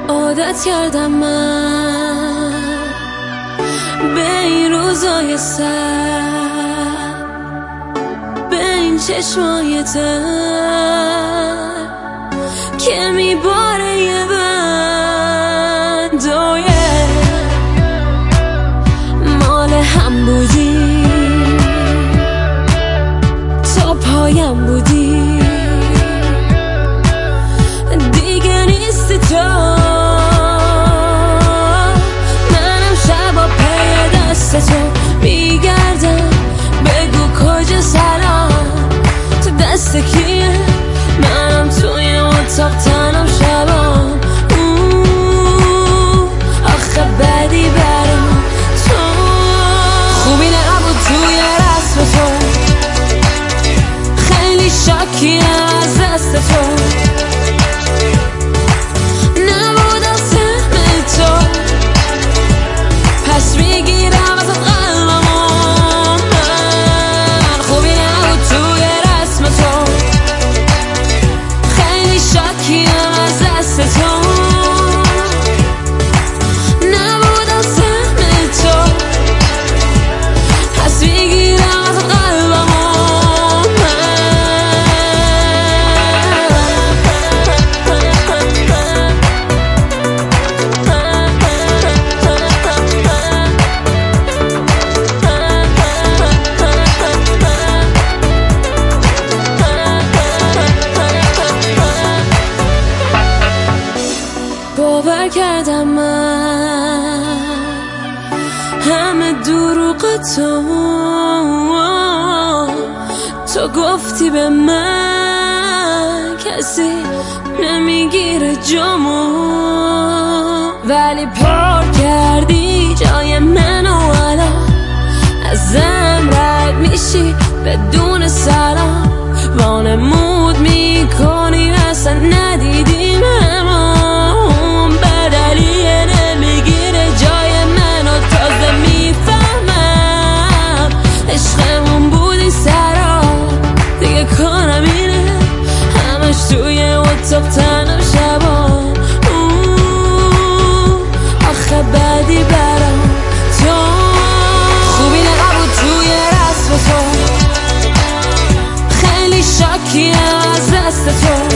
عادت کردم من به این روزای سر، به این چشمای تر که میباره یه بندای مال هم بودی، تا پایم بودی، دیگه نیستی تو. منم شبا پی دست تو میگردم، بگو کجا سلام، تو دست کیه؟ منم توی اتاق تنم شبام، آخه بدی برام تو. خوبی نبود توی رسم تو، خیلی شاکیم از دست تو. نبودم سهم تو، پس میگیرم ازت قلبمو من. خوبی نبود توی رسم تو، خیلی شاکیم از دست تو. نبودم سهم تو، پس میگیرم ازت قلبمو باور کردم من همه دروغ تو گفتی به من کسی نمیگیره جامو، ولی پر کردی جای منو. الان ازم رد میشی بدون سلام، وانمود میکنی اصلا ندیدیم همون. بدلیه نمیگیره جای منو، تازه میفهمم عشقمون بودی سرا. دیگه کارم اینه همش توی اتاق تنم شبام، آخه بدی برام تو. خوبی نبود توی رسم تو، خیلی شاکیم از دست تو.